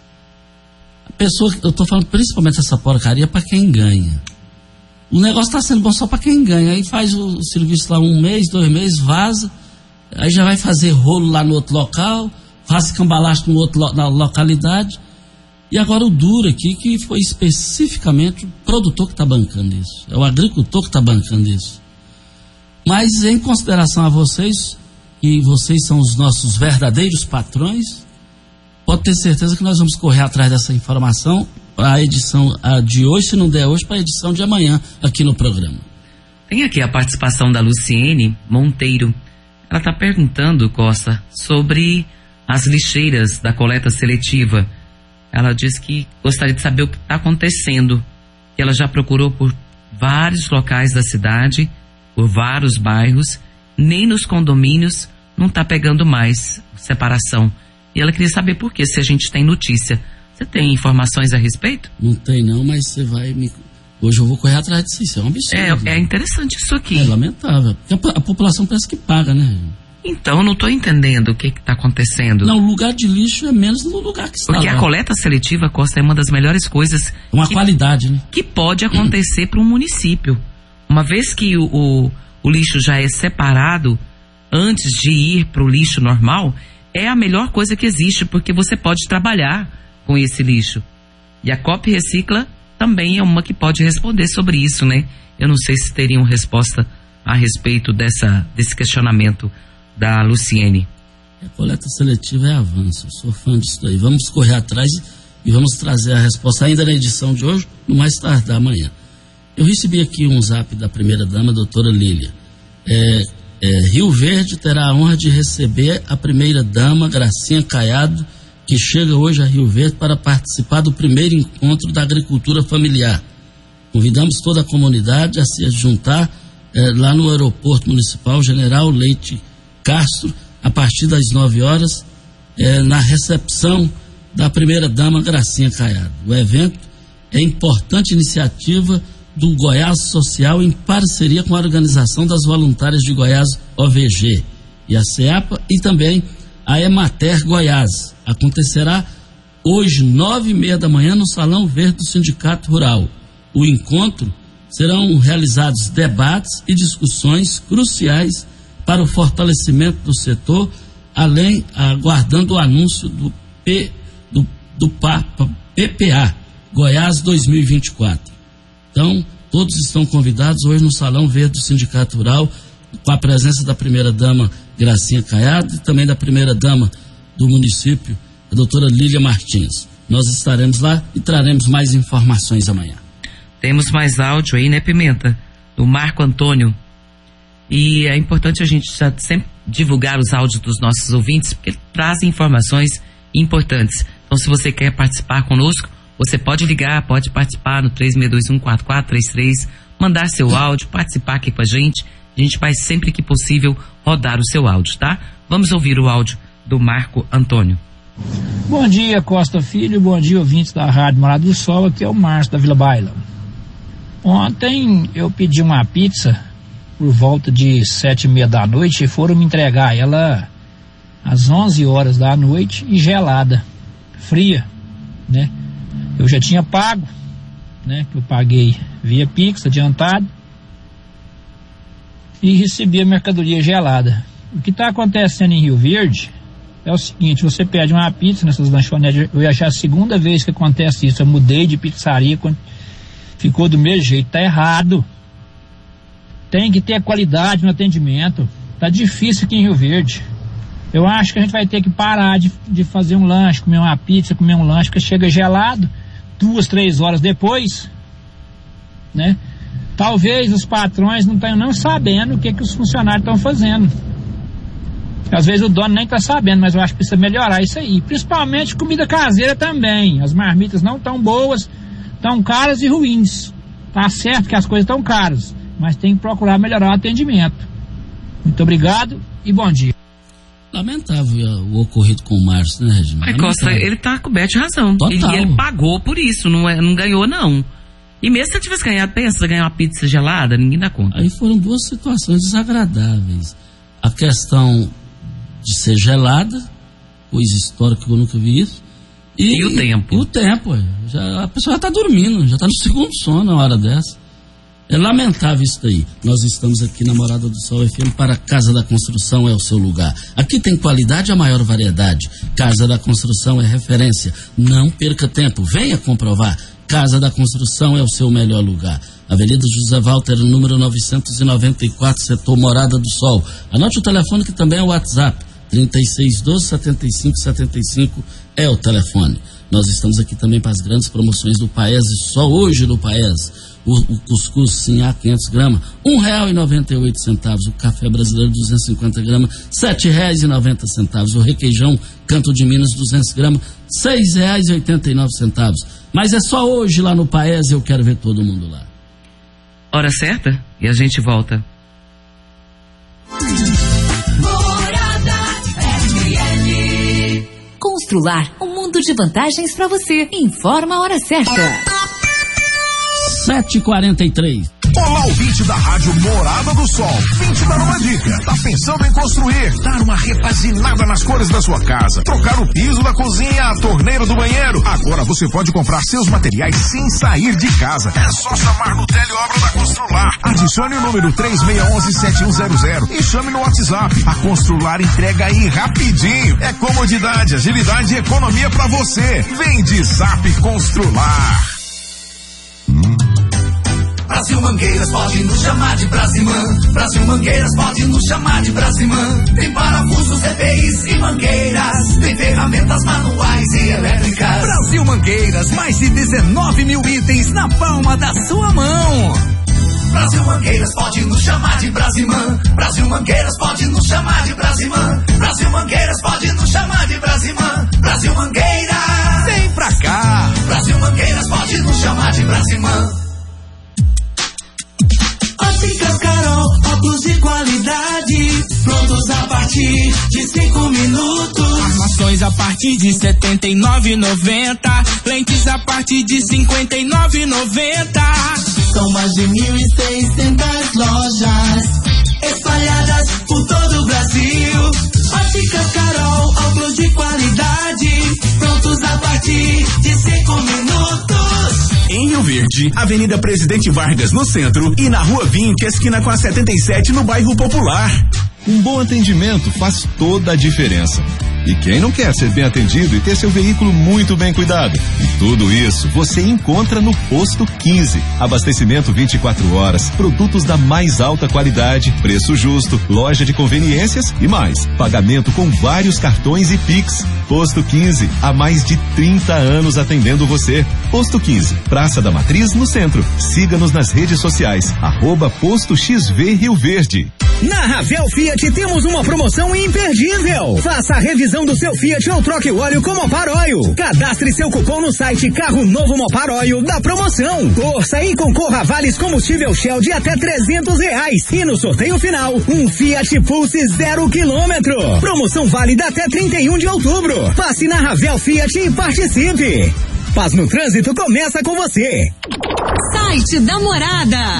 Eu tô falando principalmente essa porcaria para quem ganha. O negócio está sendo bom só para quem ganha. Aí faz o serviço lá 1 mês, 2 meses, vaza. Aí já vai fazer rolo lá no outro local, faz cambalacho na localidade. E agora o duro aqui que foi especificamente o produtor que está bancando isso. É o agricultor que está bancando isso. Mas em consideração a vocês, que vocês são os nossos verdadeiros patrões, pode ter certeza que nós vamos correr atrás dessa informação para a edição de hoje, se não der hoje, para a edição de amanhã aqui no programa. Tem aqui a participação da Luciene Monteiro. Ela está perguntando, Costa, sobre as lixeiras da coleta seletiva. Ela diz que gostaria de saber o que está acontecendo. Ela já procurou por vários locais da cidade, por vários bairros, nem nos condomínios não está pegando mais separação. E ela queria saber por quê, se a gente tem notícia. Você tem informações a respeito? Não tem não, mas você vai me... Hoje eu vou correr atrás disso, isso é um absurdo. É interessante isso aqui. É lamentável, porque a população parece que paga, né? Então, eu não estou entendendo o que está acontecendo. Não, o lugar de lixo é menos no lugar que está. Porque a coleta seletiva, Costa, é uma das melhores coisas... qualidade, né? Que pode acontecer para um município. Uma vez que o lixo já é separado, antes de ir para o lixo normal, é a melhor coisa que existe, porque você pode trabalhar com esse lixo. E a Coop Recicla também é uma que pode responder sobre isso, né? Eu não sei se teriam resposta a respeito desse questionamento da Luciene. A coleta seletiva é avanço, eu sou fã disso daí. Vamos correr atrás e vamos trazer a resposta ainda na edição de hoje, no mais tardar amanhã. Eu recebi aqui um zap da primeira-dama, doutora Lília. Rio Verde terá a honra de receber a primeira-dama, Gracinha Caiado, que chega hoje a Rio Verde para participar do primeiro encontro da agricultura familiar. Convidamos toda a comunidade a se juntar lá no aeroporto municipal General Leite Castro, a partir das 9 horas, na recepção da primeira-dama Gracinha Caiado. O evento é importante iniciativa do Goiás Social em parceria com a Organização das Voluntárias de Goiás, OVG, e a CEAPA, e também a Emater Goiás. Acontecerá hoje, 9h30 da manhã, no Salão Verde do Sindicato Rural. O encontro serão realizados debates e discussões cruciais para o fortalecimento do setor, além, aguardando o anúncio do PPA, Goiás 2024. Então, todos estão convidados hoje no Salão Verde do Sindicato Rural, com a presença da primeira-dama Gracinha Caiado e também da primeira-dama do município, a doutora Lília Martins. nós estaremos lá e traremos mais informações amanhã. Temos mais áudio aí, né, Pimenta? Do Marco Antônio. E é importante a gente já sempre divulgar os áudios dos nossos ouvintes, porque trazem informações importantes. Então, se você quer participar conosco, você pode ligar, pode participar no 36214433, mandar seu áudio, participar aqui com a gente. A gente vai sempre que possível rodar o seu áudio, tá? Vamos ouvir o áudio do Marco Antônio. Bom dia, Costa Filho, bom dia, ouvintes da Rádio Morada do Sol, aqui é o Márcio da Vila Baila. Ontem eu pedi uma pizza por volta de 7h30 da noite e foram me entregar ela às 11 horas da noite e gelada, fria, né? Eu já tinha pago, né? Que eu paguei via Pix, adiantado, e recebi a mercadoria gelada. O que está acontecendo em Rio Verde é o seguinte: você pede uma pizza nessas lanchonetes, eu já é a segunda vez que acontece isso, eu mudei de pizzaria, ficou do mesmo jeito, tá errado. Tem que ter qualidade no atendimento, tá difícil aqui em Rio Verde. Eu acho que a gente vai ter que parar de fazer um lanche, comer uma pizza, comer um lanche, porque chega gelado, 2-3 horas depois, né? Talvez os patrões não tenham nem sabendo o que os funcionários estão fazendo. Às vezes o dono nem está sabendo, mas eu acho que precisa melhorar isso aí. Principalmente comida caseira também. As marmitas não tão boas, tão caras e ruins. Tá certo que as coisas estão caras, mas tem que procurar melhorar o atendimento. Muito obrigado e bom dia. Lamentável o ocorrido com o Márcio, né, Regina? Mas Costa, ele tá coberto de razão. Ele pagou por isso, não ganhou não. E mesmo se ele tivesse ganhado, pensa, ganhar uma pizza gelada, ninguém dá conta. Aí foram duas situações desagradáveis. A questão de ser gelada, coisa histórica que eu nunca vi isso. E o tempo. E o tempo, a pessoa já está dormindo, já está no segundo sono na hora dessa. É lamentável isso daí. Nós estamos aqui na Morada do Sol FM para Casa da Construção é o seu lugar. Aqui tem qualidade e a maior variedade. Casa da Construção é referência. Não perca tempo, venha comprovar. Casa da Construção é o seu melhor lugar. Avenida José Walter, número 994, setor Morada do Sol. Anote o telefone que também é o WhatsApp. 3612-7575 é o telefone. Nós estamos aqui também para as grandes promoções do Paes e só hoje no Paes. O cuscuz Sinhá 500 gramas, R$1,98. O café brasileiro 250 gramas, R$7,90. O requeijão Canto de Minas 200 gramas, R$6,89. Mas é só hoje lá no Paes, eu quero ver todo mundo lá. Hora certa e a gente volta. Constrular um mundo de vantagens para você. Informa a hora certa. 7h43. Olá, ouvinte da Rádio Morada do Sol. Vim te dar uma dica. Tá pensando em construir, dar uma repaginada nas cores da sua casa, trocar o piso da cozinha, a torneira do banheiro? Agora você pode comprar seus materiais sem sair de casa. É só chamar no Teleobra da Constrular. Adicione o número 3611-7100 e chame no WhatsApp. A Constrular entrega aí rapidinho. É comodidade, agilidade e economia pra você. Vem de Zap Constrular. Brasil Mangueiras pode nos chamar de Brasimã. Brasil Mangueiras pode nos chamar de Brasimã. Tem parafusos, EPIs e mangueiras. Tem ferramentas manuais e elétricas. Brasil Mangueiras, mais de 19 mil itens na palma da sua mão. Brasil Mangueiras pode nos chamar de Brasimã. Brasil Mangueiras pode nos chamar de Brasimã. Brasil Mangueiras pode nos chamar de Brasimã. Brasil Mangueiras, vem pra cá. Brasil Mangueiras pode nos chamar de Brasimã. Óticas Carol, óculos de qualidade, prontos a partir de 5 minutos. Armações a partir de R$79,90, lentes a partir de R$59,90. São mais de 1.600 lojas espalhadas por todo o Brasil. Óticas Carol, óculos de qualidade, prontos a partir de 5 minutos. Em Rio Verde, Avenida Presidente Vargas no centro e na Rua 20, esquina com a 77 no bairro Popular. Um bom atendimento faz toda a diferença. E quem não quer ser bem atendido e ter seu veículo muito bem cuidado? E tudo isso você encontra no Posto 15. Abastecimento 24 horas, produtos da mais alta qualidade, preço justo, loja de conveniências e mais. Pagamento com vários cartões e Pix. Posto 15, há mais de 30 anos atendendo você. Posto 15, Praça da Matriz, no centro. Siga-nos nas redes sociais, @Posto XV Rio Verde. Na Ravel Fiat temos uma promoção imperdível. Faça a revisão do seu Fiat ou troque o óleo com Mopar Oil. Cadastre seu cupom no site Carro Novo Mopar Oil da promoção. Torça e concorra a vales combustível Shell de até R$300. E no sorteio final, um Fiat Pulse 0 km. Promoção válida até 31 de outubro. Passe na Ravel Fiat e participe. Paz no Trânsito começa com você. Site da Morada.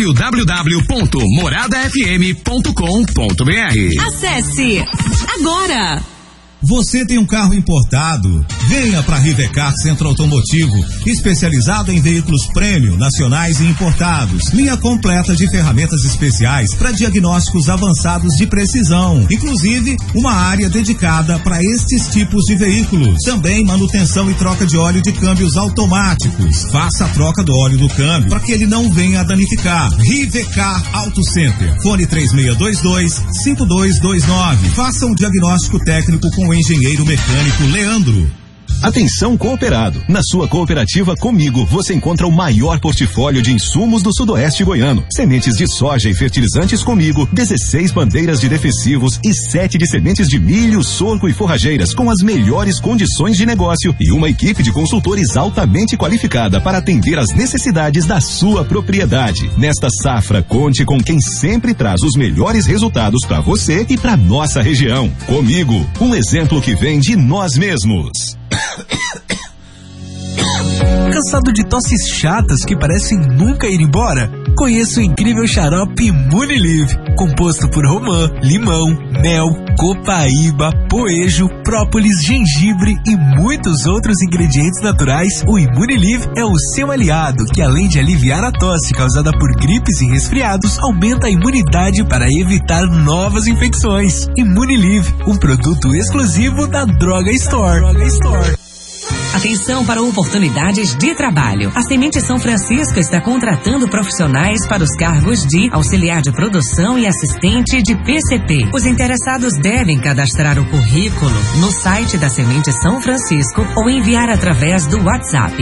www.moradafm.com.br. Acesse agora. Você tem um carro importado? Venha para a Rivecar Centro Automotivo, especializado em veículos premium, nacionais e importados. Linha completa de ferramentas especiais para diagnósticos avançados de precisão. Inclusive, uma área dedicada para estes tipos de veículos. Também manutenção e troca de óleo de câmbios automáticos. Faça a troca do óleo do câmbio para que ele não venha a danificar. Rivecar Auto Center. Fone 3622-5229. Faça um diagnóstico técnico com o engenheiro mecânico Leandro. Atenção cooperado, na sua cooperativa Comigo você encontra o maior portfólio de insumos do sudoeste goiano. Sementes de soja e fertilizantes Comigo, 16 bandeiras de defensivos e 7 de sementes de milho, sorgo e forrageiras com as melhores condições de negócio e uma equipe de consultores altamente qualificada para atender às necessidades da sua propriedade. Nesta safra, conte com quem sempre traz os melhores resultados para você e para nossa região. Comigo, um exemplo que vem de nós mesmos. Cansado de tosses chatas que parecem nunca ir embora? Conheça o incrível xarope Imunilive, composto por romã, limão, mel, copaíba, poejo, própolis, gengibre e muitos outros ingredientes naturais. O Imunilive é o seu aliado, que além de aliviar a tosse causada por gripes e resfriados, aumenta a imunidade para evitar novas infecções. Imunilive, um produto exclusivo da Droga Store. Atenção para oportunidades de trabalho. A Semente São Francisco está contratando profissionais para os cargos de auxiliar de produção e assistente de PCP. Os interessados devem cadastrar o currículo no site da Semente São Francisco ou enviar através do WhatsApp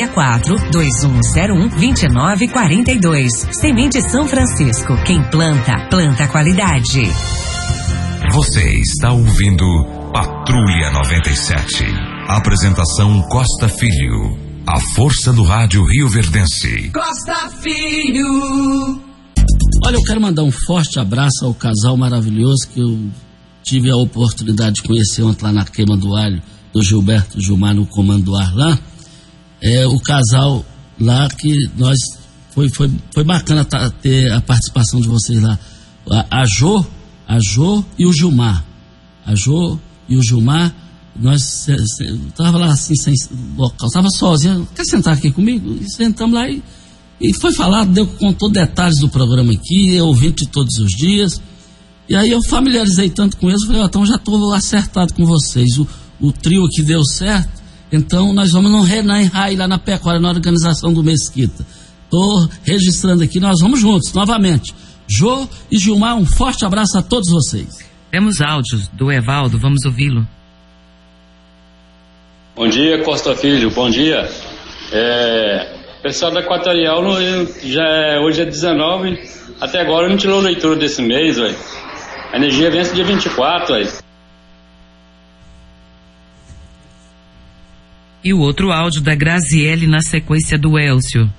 64-2101-2942. Semente São Francisco. Quem planta, planta qualidade. Você está ouvindo Patrulha 97. Apresentação Costa Filho. A força do rádio rioverdense. Costa Filho. Olha, eu quero mandar um forte abraço ao casal maravilhoso que eu tive a oportunidade de conhecer ontem lá na Queima do Alho, do Gilberto e Gilmar no Comando do Arlan. O casal lá que nós... Foi bacana ter a participação de vocês lá. A Jo e o Gilmar. A Jo e o Gilmar... Nós tava lá assim, sem local, tava sozinho. Quer sentar aqui comigo? E sentamos lá e foi falado, contou detalhes do programa aqui, eu ouvi de todos os dias. E aí eu familiarizei tanto com eles, falei, então já estou acertado com vocês. O trio aqui deu certo, então nós vamos no Renan Rai lá na Pecuária, na organização do Mesquita. Estou registrando aqui, nós vamos juntos, novamente. Jô e Gilmar, um forte abraço a todos vocês. Temos áudios do Evaldo, vamos ouvi-lo. Bom dia, Costa Filho, bom dia. Pessoal da Equatorial, hoje é 19, até agora não tirou leitura desse mês, ué. A energia vence dia 24, ué. E o outro áudio da Graziele na sequência do Elcio.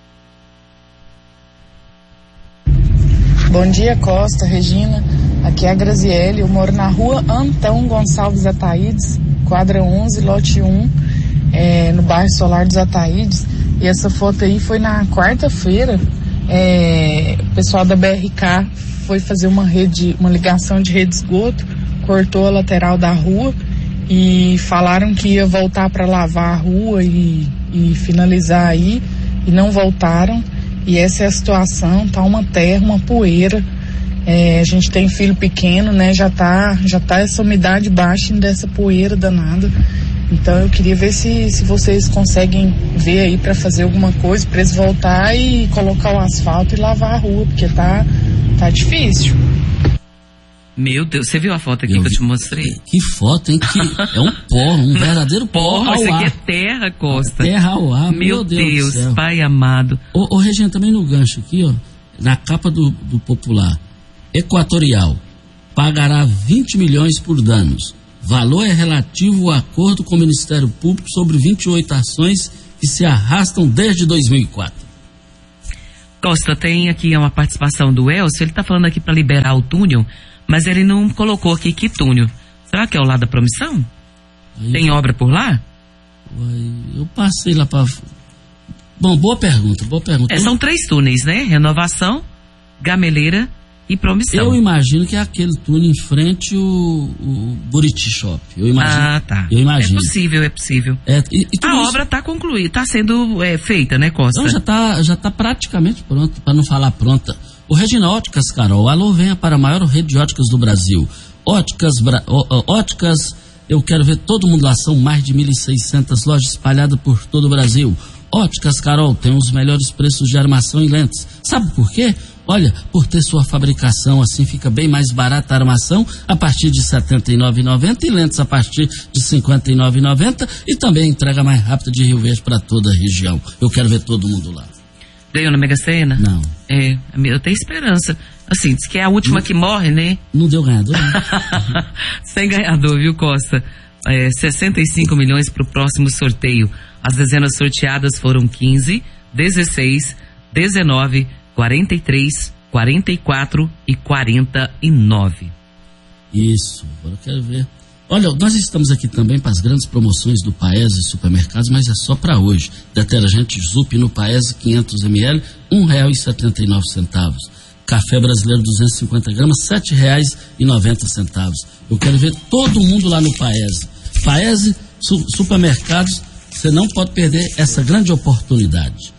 Bom dia, Costa, Regina. Aqui é a Graziele, eu moro na rua Antão Gonçalves Ataídes, quadra 11, lote 1, no bairro Solar dos Ataídes. E essa foto aí foi na quarta-feira. O pessoal da BRK foi fazer uma ligação de rede de esgoto, cortou a lateral da rua e falaram que ia voltar para lavar a rua e finalizar aí, e não voltaram. E essa é a situação, tá uma terra, uma poeira. A gente tem filho pequeno, né? Já tá essa umidade baixa dessa poeira danada. Então eu queria ver se vocês conseguem ver aí para fazer alguma coisa, para eles voltar e colocar o asfalto e lavar a rua, porque tá difícil. Meu Deus, você viu a foto aqui que eu te mostrei? Que foto, hein? É um pó, um verdadeiro pó ao isso ar. aqui é terra, Costa. Terra ao ar, meu Deus do céu. Pai amado. Ô Regina, também no gancho aqui, ó, na capa do Popular, Equatorial, pagará 20 milhões por danos. Valor é relativo ao acordo com o Ministério Público sobre 28 ações que se arrastam desde 2004. Costa, tem aqui uma participação do Elcio, ele tá falando aqui para liberar o túnel, mas ele não colocou aqui que túnel. Será que é o lado da Promissão? Aí, tem obra por lá? Eu passei lá para... Bom, boa pergunta. São 3 túneis, né? Renovação, Gameleira e Promissão. Eu imagino que é aquele túnel em frente o Buriti Shop. Eu imagino. Tá. Eu imagino. É possível. A obra está concluída, está sendo feita, né, Costa? Então já tá praticamente pronto, para não falar pronta. O Regina Óticas, Carol, alô, venha para a maior rede de óticas do Brasil. Óticas, eu quero ver todo mundo lá, são mais de 1.600 lojas espalhadas por todo o Brasil. Óticas, Carol, tem os melhores preços de armação e lentes. Sabe por quê? Olha, por ter sua fabricação assim fica bem mais barata a armação a partir de R$ 79,90 e lentes a partir de R$ 59,90 e também a entrega mais rápida de Rio Verde para toda a região. Eu quero ver todo mundo lá. Ganhou na Mega Sena? Não. Eu tenho esperança. Assim, diz que é a última que morre, né? Não deu ganhador, né? Sem ganhador, viu, Costa? 65 milhões para o próximo sorteio. As dezenas sorteadas foram 15, 16, 19, 43, 44 e 49. Isso, agora eu quero ver. Olha, nós estamos aqui também para as grandes promoções do Paese Supermercados, mas é só para hoje. Detergente Zup no Paese 500 ml, R$ 1,79. Café brasileiro 250 gramas, R$ 7,90. Eu quero ver todo mundo lá no Paese. Paese Supermercados, você não pode perder essa grande oportunidade.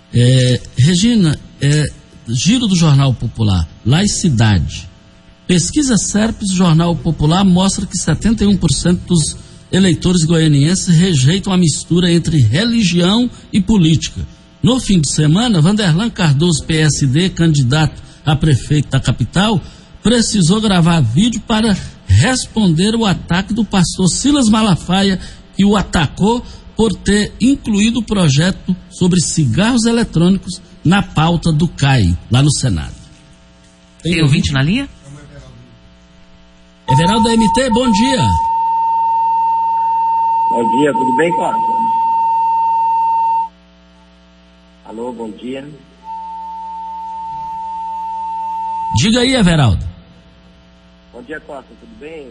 Regina, giro do Jornal Popular, laicidade. Pesquisa SERPES, Jornal Popular, mostra que 71% dos eleitores goianienses rejeitam a mistura entre religião e política. No fim de semana, Vanderlan Cardoso, PSD, candidato a prefeito da capital, precisou gravar vídeo para responder o ataque do pastor Silas Malafaia, que o atacou por ter incluído o projeto sobre cigarros eletrônicos na pauta do CAI, lá no Senado. Tem ouvinte na linha? Everaldo da MT, bom dia. Bom dia, tudo bem, Costa? Alô, bom dia. Diga aí, Everaldo. Bom dia, Costa, tudo bem?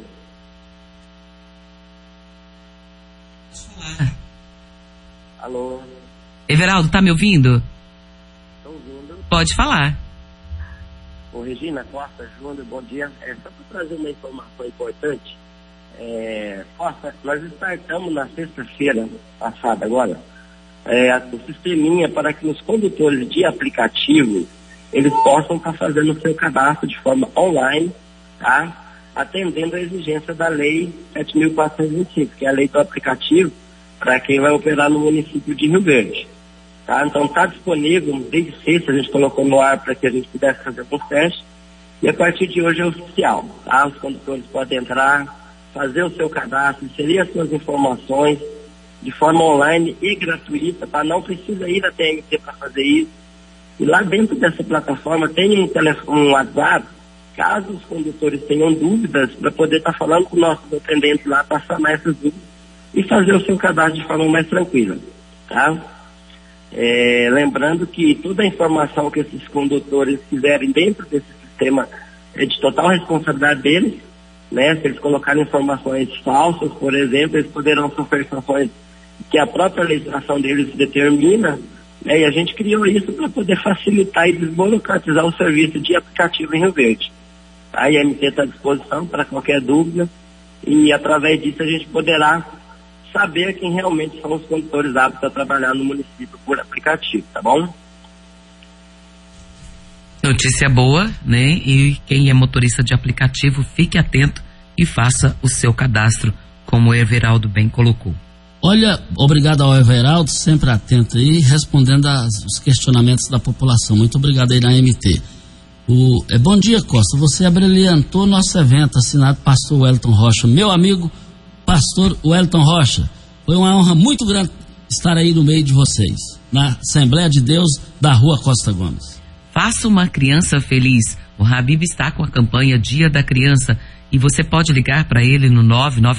Alô? Everaldo, tá me ouvindo? Estou ouvindo. Pode falar. Ô, Regina, Costa, Júnior, bom dia. Só para trazer uma informação importante. Costa, nós startamos na sexta-feira passada agora o sisteminha para que os condutores de aplicativo eles possam estar fazendo o seu cadastro de forma online, tá? Atendendo a exigência da lei 7.425, que é a lei do aplicativo para quem vai operar no município de Rio Verde. Tá? Então está disponível, desde sexta a gente colocou no ar para que a gente pudesse fazer alguns testes, e a partir de hoje é oficial. Tá? Os condutores podem entrar, fazer o seu cadastro, inserir as suas informações de forma online e gratuita, tá? Não precisa ir até a MT para fazer isso. E lá dentro dessa plataforma tem um WhatsApp, caso os condutores tenham dúvidas, para poder estar falando com o nosso atendente lá, para sanar essas dúvidas e fazer o seu cadastro de forma mais tranquila. Tá? Lembrando que toda a informação que esses condutores quiserem dentro desse sistema é de total responsabilidade deles, né? Se eles colocarem informações falsas, por exemplo, eles poderão sofrer sanções que a própria legislação deles determina, né? E a gente criou isso para poder facilitar e desburocratizar o serviço de aplicativo em Rio Verde. A IMT está à disposição para qualquer dúvida e através disso a gente poderá saber quem realmente são os condutores aptos a trabalhar no município por aplicativo, tá bom? Notícia boa, né? E quem é motorista de aplicativo, fique atento e faça o seu cadastro, como o Everaldo bem colocou. Olha, obrigado ao Everaldo, sempre atento aí, respondendo aos questionamentos da população. Muito obrigado aí na MT. Bom dia, Costa. Você abrilhantou nosso evento, assinado Pastor Wellington Rocha. Meu amigo, Pastor Wellington Rocha, foi uma honra muito grande estar aí no meio de vocês, na Assembleia de Deus da Rua Costa Gomes. Faça uma criança feliz. O Habib está com a campanha Dia da Criança e você pode ligar para ele no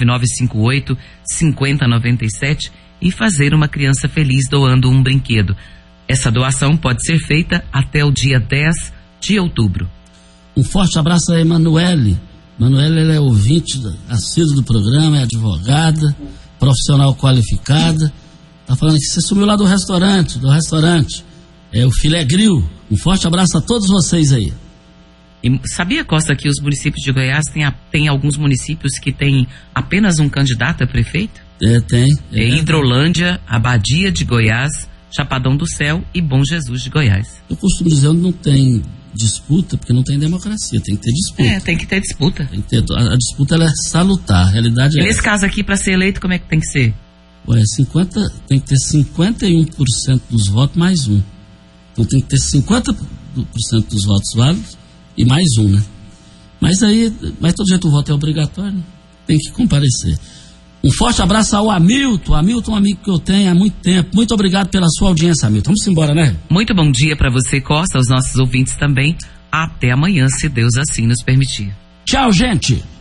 99958-5097 e fazer uma criança feliz doando um brinquedo. Essa doação pode ser feita até o dia 10 de outubro. Um forte abraço a Emanuele. Emanuele, ela é ouvinte assíduo do programa, é advogada, profissional qualificada. Tá falando que você sumiu lá do restaurante. É o Filé Grill. Um forte abraço a todos vocês aí. E sabia, Costa, que os municípios de Goiás tem alguns municípios que têm apenas um candidato a prefeito? Tem. Hidrolândia, Abadia de Goiás, Chapadão do Céu e Bom Jesus de Goiás. Eu costumo dizer que não tem disputa, porque não tem democracia, tem que ter disputa. Tem que ter disputa. A disputa ela é salutar, a realidade é nesse caso aqui, para ser eleito, como é que tem que ser? Tem que ter 51% dos votos mais um. Então tem que ter 50% dos votos válidos e mais um, né? Mas todo jeito o voto é obrigatório, né? Tem que comparecer. Um forte abraço ao Hamilton, um amigo que eu tenho há muito tempo. Muito obrigado pela sua audiência, Hamilton. Vamos embora, né? Muito bom dia para você, Costa, aos nossos ouvintes também. Até amanhã, se Deus assim nos permitir. Tchau, gente!